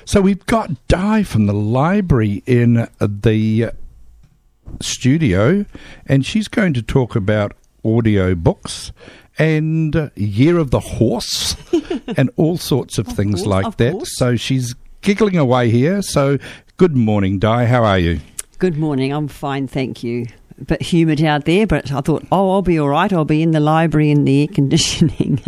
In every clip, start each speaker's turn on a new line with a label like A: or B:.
A: So we've got Di from the library in the studio, and she's going to talk about audio books and Year of the Horse and all sorts of things like that. So she's giggling away here. So good morning, Di. How are you?
B: Good morning. I'm fine, thank you. A bit humid out there, but I thought, I'll be all right. I'll be in the library in the air conditioning.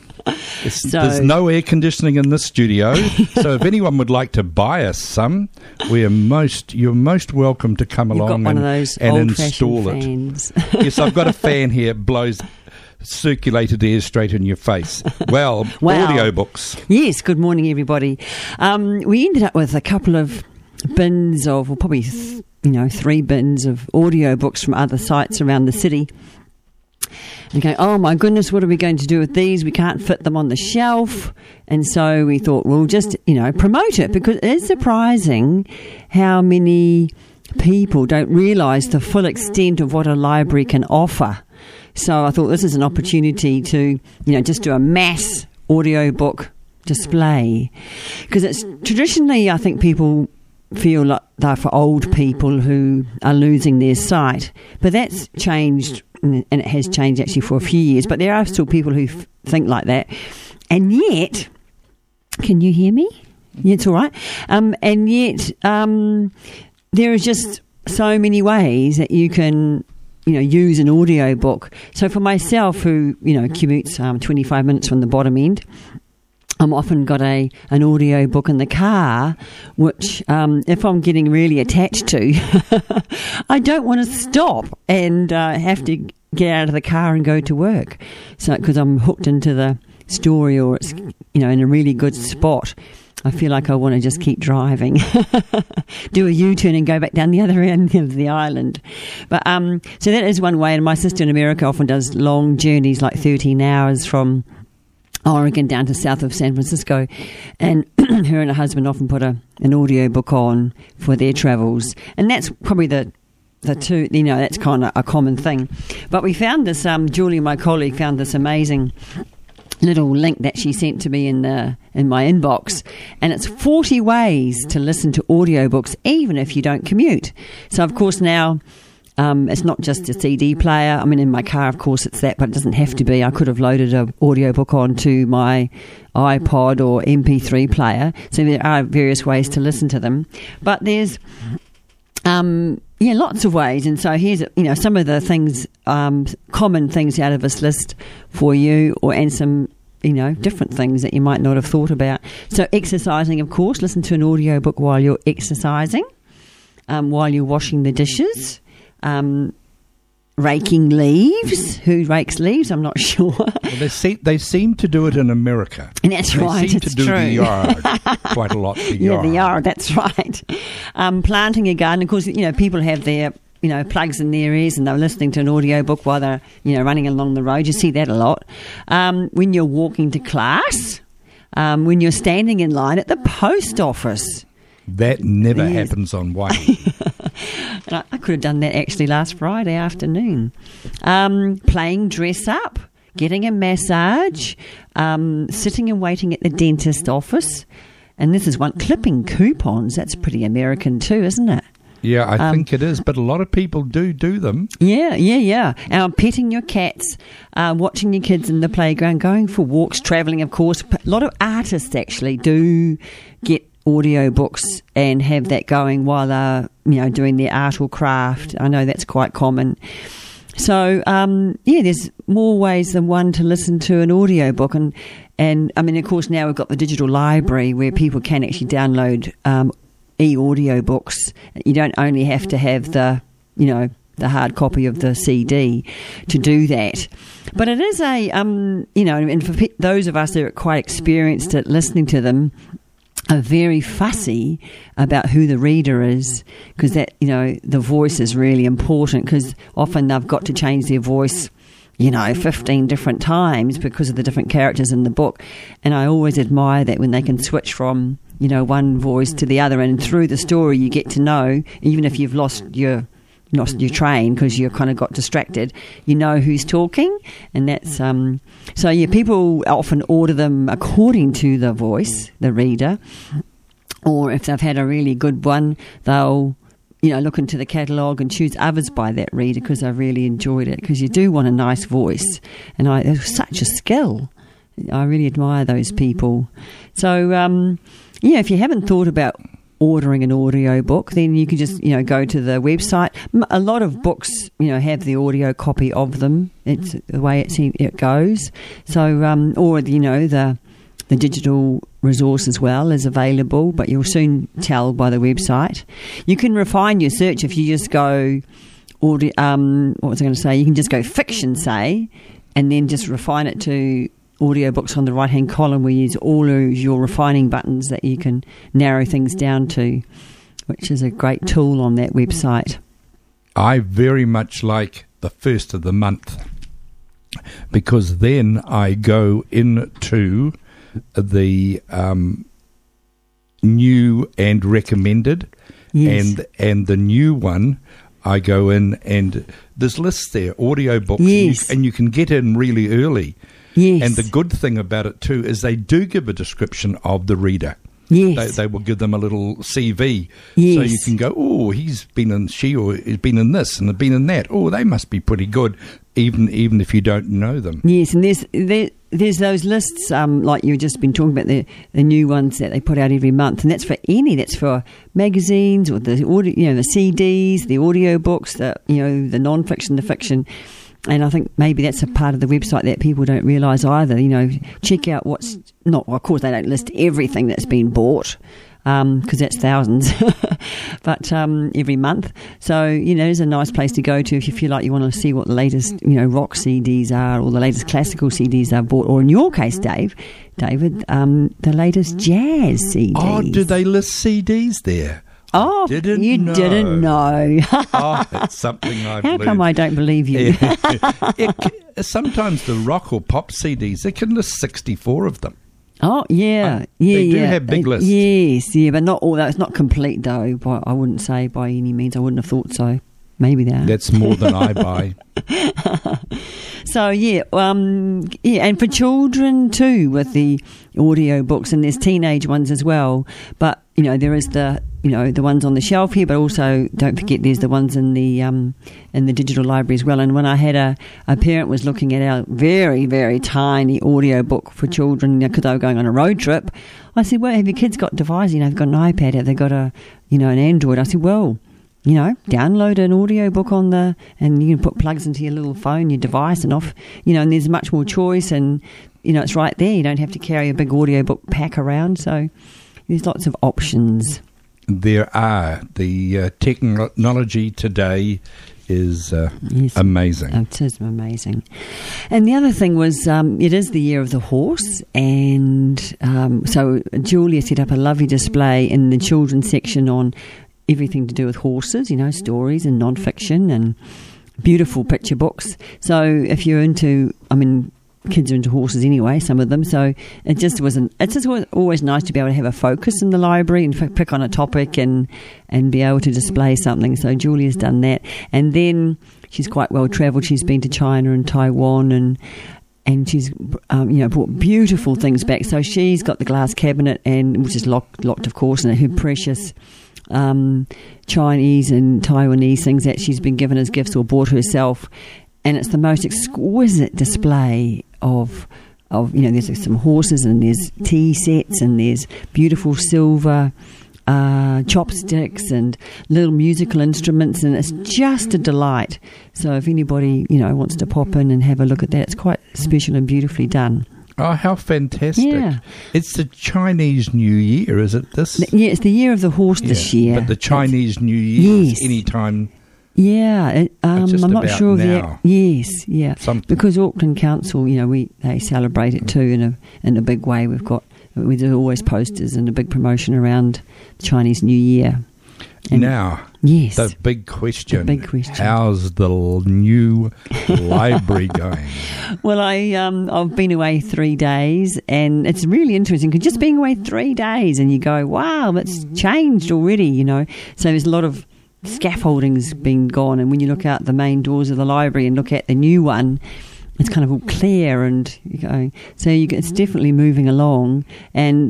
A: There's no air conditioning in this studio, so if anyone would like to buy us some, you're most welcome to come along
B: one of those
A: and install it.
B: Fans.
A: Yes, I've got a fan here. It blows circulated air straight in your face. Well, audiobooks.
B: Yes, good morning, everybody. We ended up with a couple of bins of, well, probably 3 bins of audiobooks from other sites around the city. And going, oh my goodness, what are we going to do with these? We can't fit them on the shelf. And so we thought, we'll just, promote it, because it is surprising how many people don't realise the full extent of what a library can offer. So I thought this is an opportunity to, just do a mass audiobook display. Because it's traditionally, I think people feel like they're for old people who are losing their sight. But that's changed, and it has changed actually for a few years. But there are still people who think like that. And yet, can you hear me? Yeah, it's all right. And yet, there are just so many ways that you can use an audiobook. So for myself, who, commutes 25 minutes from the bottom end, I'm often got an audio book in the car, which if I'm getting really attached to, I don't want to stop and have to get out of the car and go to work. So because I'm hooked into the story, or it's in a really good spot, I feel like I want to just keep driving, do a U-turn and go back down the other end of the island. But so that is one way. And my sister in America often does long journeys, like 13 hours from Oregon down to south of San Francisco, and her and her husband often put an audio book on for their travels, and that's probably the two, that's kind of a common thing. But we found this, Julie, my colleague, found this amazing little link that she sent to me in my inbox, and it's 40 ways to listen to audiobooks even if you don't commute. So of course now, it's not just a CD player. I mean, in my car, of course, it's that, but it doesn't have to be. I could have loaded an audiobook onto my iPod or MP3 player. So there are various ways to listen to them. But there's, lots of ways. And so here's, some of the things, common things out of this list for you, and some, different things that you might not have thought about. So exercising, of course, listen to an audiobook while you're exercising, while you're washing the dishes. Raking leaves. Who rakes leaves? I'm not sure.
A: Well, they seem to do it in America.
B: And that's right.
A: They seem to do the yard quite a lot.
B: Yeah, the yard. That's right. Planting a garden. Of course, people have their plugs in their ears and they're listening to an audiobook while they're running along the road. You see that a lot. When you're walking to class. When you're standing in line at the post office.
A: That never happens on Wayne.
B: I could have done that actually last Friday afternoon. Playing dress up, getting a massage, sitting and waiting at the dentist office. And this is one, clipping coupons. That's pretty American too, isn't it?
A: Yeah, I think it is, but a lot of people do them.
B: Yeah. Petting your cats, watching your kids in the playground, going for walks, travelling, of course. A lot of artists actually do get audio books and have that going while they're doing their art or craft. I know that's quite common. So there's more ways than one to listen to an audio book, and I mean, of course, now we've got the digital library where people can actually download e-audio books. You don't only have to have the hard copy of the CD to do that. But it is and for those of us that are quite experienced at listening to them, are very fussy about who the reader is, because that the voice is really important, because often they've got to change their voice 15 different times because of the different characters in the book. And I always admire that when they can switch from one voice to the other, and through the story you get to know, even if you've lost your train because you kind of got distracted, who's talking. And that's people often order them according to the voice, the reader, or if they've had a really good one, they'll look into the catalogue and choose others by that reader because they've really enjoyed it, because you do want a nice voice, and it's such a skill. I really admire those people. So if you haven't thought about ordering an audio book, then you can just go to the website. A lot of books have the audio copy of them. It's the way it goes. So or the digital resource as well is available, but you'll soon tell by the website. You can refine your search if you just go audio. What was I going to say? You can just go fiction, say, and then just refine it to audiobooks on the right-hand column, where you use all of your refining buttons that you can narrow things down to, which is a great tool on that website.
A: I very much like the first of the month, because then I go into the new and recommended,
B: Yes.
A: and the new one, I go in and there's lists there, audiobooks,
B: Yes.
A: and you can get in really early.
B: Yes.
A: And the good thing about it too is they do give a description of the reader.
B: Yes.
A: They will give them a little CV,
B: Yes.
A: so you can go, oh, he's been in he's been in this and been in that. Oh, they must be pretty good, even if you don't know them.
B: Yes, and there's those lists, like you've just been talking about, the new ones that they put out every month, and that's for that's for magazines or the audio, the CDs, the audio books, the non-fiction, the fiction. And I think maybe that's a part of the website that people don't realise either. Check out what's not. Well, of course, they don't list everything that's been bought, because that's thousands, but every month. So it's a nice place to go to if you feel like you want to see what the latest rock CDs are, or the latest classical CDs are bought, or in your case, David, the latest jazz CDs.
A: Oh, do they list CDs there?
B: Oh, didn't know.
A: Oh, it's something I've
B: How
A: learned.
B: come I don't believe you?
A: Sometimes the rock or pop CDs, they can list 64 of them.
B: Oh, yeah.
A: They do have big lists.
B: Yes, yeah, but not all that. It's not complete, though, I wouldn't say by any means. I wouldn't have thought so. Maybe they are.
A: That's more than I buy.
B: So, and for children, too, with the audio books, and there's teenage ones as well. But, there is the ones on the shelf here, but also don't forget there's the ones in the digital library as well. And when I had a parent was looking at our very, very tiny audio book for children, because they were going on a road trip, I said, well, have your kids got devices? They've got an iPad, have they got an Android? I said, well, download an audio book and you can put plugs into your little phone, your device, and off, and there's much more choice, and, it's right there. You don't have to carry a big audio book pack around. So there's lots of options.
A: There are. The technology today is
B: Yes.
A: amazing.
B: It is amazing. And the other thing was, it is the year of the horse, and so Julia set up a lovely display in the children's section on everything to do with horses, stories and non-fiction and beautiful picture books. So if you're into, kids are into horses anyway, some of them. So it's just always nice to be able to have a focus in the library and pick on a topic and be able to display something. So Julia's done that. And then she's quite well travelled. She's been to China and Taiwan, and she's brought beautiful things back. So she's got the glass cabinet, which is locked of course, and her precious Chinese and Taiwanese things that she's been given as gifts or bought herself. And it's the most exquisite display of there's some horses, and there's tea sets, and there's beautiful silver chopsticks and little musical instruments, and it's just a delight. So if anybody wants to pop in and have a look at that, it's quite special and beautifully done.
A: Oh, how fantastic.
B: Yeah.
A: It's the Chinese New Year, is it this?
B: Yeah, it's the year of the horse this year.
A: But the Chinese New Year is any time.
B: Yeah,
A: just
B: I'm not
A: about
B: sure of
A: now.
B: Yes, yeah.
A: Something.
B: Because Auckland Council, they celebrate it too in a big way. There's always posters and a big promotion around the Chinese New Year. And
A: Now,
B: yes,
A: the big question.
B: question.
A: How's the new library going?
B: Well, I've been away 3 days, and it's really interesting because just being away 3 days, and you go, wow, that's changed already. So there's a lot of scaffolding's been gone, and when you look out the main doors of the library and look at the new one, it's kind of all clear, and you go, so it's definitely moving along. And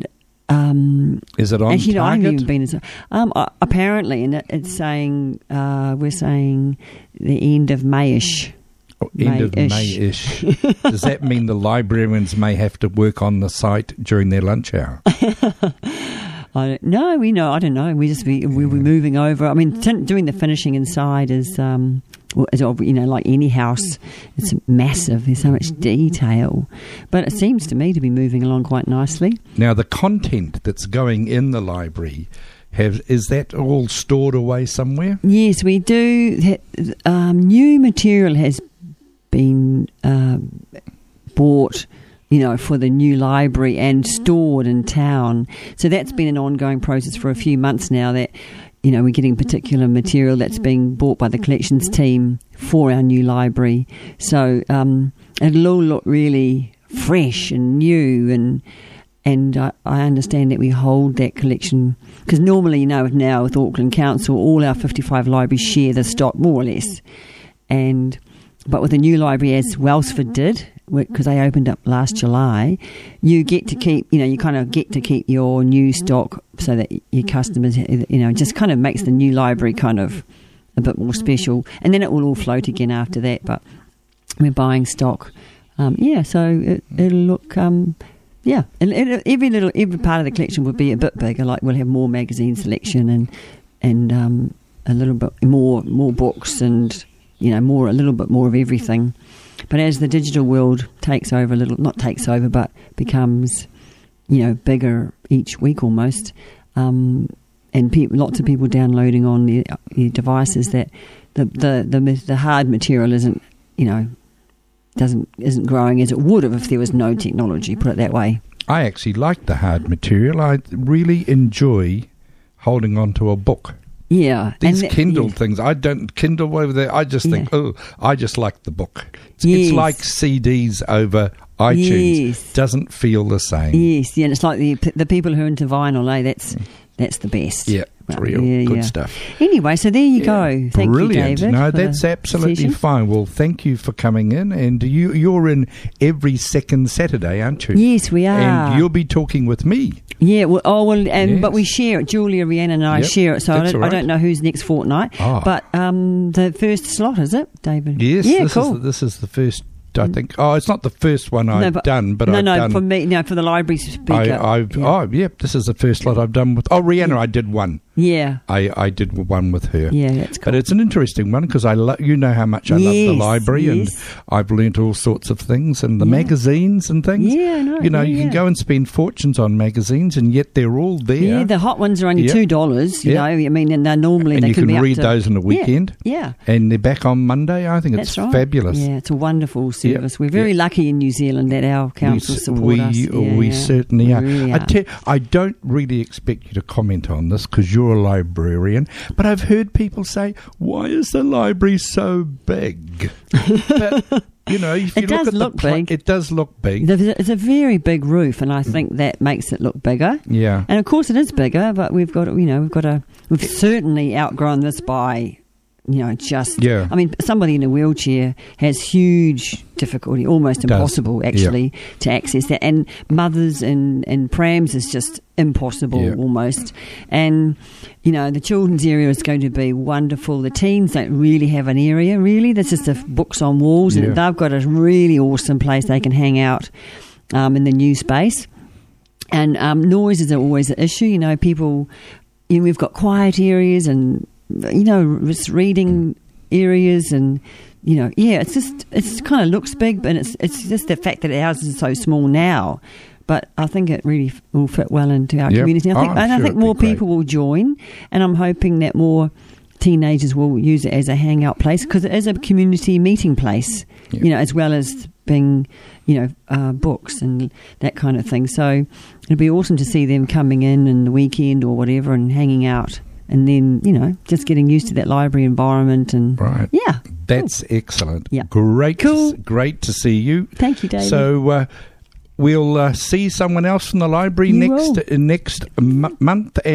A: Is it on
B: actually, no, I haven't
A: target?
B: even been as apparently, and it's saying we're saying the end of Mayish.
A: End of May-ish. Does that mean the librarians may have to work on the site during their lunch hour?
B: I don't know. I don't know. We'll be moving over. I mean, doing the finishing inside is, like any house, it's massive. There's so much detail, but it seems to me to be moving along quite nicely.
A: Now, the content that's going in the library, is that all stored away somewhere?
B: Yes, we do. New material has been bought, for the new library and stored in town. So that's been an ongoing process for a few months now, that, we're getting particular material that's being bought by the collections team for our new library. So it'll all look really fresh and new, and I understand that we hold that collection, because normally, now with Auckland Council, all our 55 libraries share the stock more or less. But with the new library, as Wellsford did, because they opened up last July, you get to keep, you kind of get to keep your new stock, so that your customers, just kind of makes the new library kind of a bit more special. And then it will all float again after that. But we're buying stock. So it'll look, every part of the collection will be a bit bigger. Like we'll have more magazine selection and a little bit more books and, a little bit more of everything. But as the digital world takes over but becomes, bigger each week almost, and lots of people downloading on their devices, that the hard material isn't growing as it would have if there was no technology, put it that way.
A: I actually like the hard material. I really enjoy holding on to a book.
B: Yeah.
A: These Kindle things, I don't Kindle over there. I just think, I just like the book. It's like CDs over iTunes.
B: Yes.
A: Doesn't feel the same.
B: Yes, yeah, and it's like the people who are into vinyl, that's the best.
A: Yeah, it's real good stuff.
B: Anyway, so there you go. Thank
A: Brilliant.
B: you, David.
A: No, that's absolutely fine. Well, thank you for coming in. And you're in every second Saturday, aren't you?
B: Yes, we are.
A: And you'll be talking with me.
B: Yeah, but we share it. Julia, Rhiannon and I share it, so I don't know who's next fortnight. Oh. But the first slot, is it, David?
A: Yes,
B: yeah, cool.
A: This is the first, I think. Oh, it's not the first one I've done, but I've done.
B: For me, for the library speaker.
A: This is the first lot I've done with. Oh, Rhiannon, I did one.
B: Yeah,
A: I did one with her.
B: Yeah, that's cool.
A: But it's an interesting one, because I know how much I love the library, and I've learnt all sorts of things, and the magazines and things.
B: Yeah, I know.
A: You can go and spend fortunes on magazines, and yet they're all there.
B: Yeah, the hot ones are only $2. You know, I mean, and they're normally
A: and
B: they
A: you
B: can
A: can read
B: be
A: those on a weekend.
B: Yeah,
A: and they're back on Monday. I think it's fabulous.
B: Yeah, it's a wonderful service. We're very lucky in New Zealand that our council support us.
A: We certainly are.
B: Really are.
A: I don't really expect you to comment on this, because you're a librarian, but I've heard people say, why is the library so big? But, if you look at it does look big.
B: It's a very big roof, and I think that makes it look bigger.
A: Yeah.
B: And of course it is bigger, but we've certainly outgrown this by, I mean, somebody in a wheelchair has huge difficulty, almost impossible actually, to access that. And mothers and prams is just impossible almost. And, the children's area is going to be wonderful. The teens don't really have an area, really. There's just the books on walls, and they've got a really awesome place they can hang out in the new space. And noise is always an issue. People, we've got quiet areas and, it's reading areas, and it's kind of looks big, but it's just the fact that ours is so small now. But I think it really will fit well into our community. I think more people will join, and I'm hoping that more teenagers will use it as a hangout place, because it is a community meeting place, as well as being, books and that kind of thing. So it'd be awesome to see them coming in the weekend or whatever and hanging out. And then, just getting used to that library environment. And
A: right.
B: Yeah.
A: That's excellent.
B: Yeah.
A: Great.
B: Cool.
A: Great to see you.
B: Thank you, David.
A: So we'll see someone else from the library next month.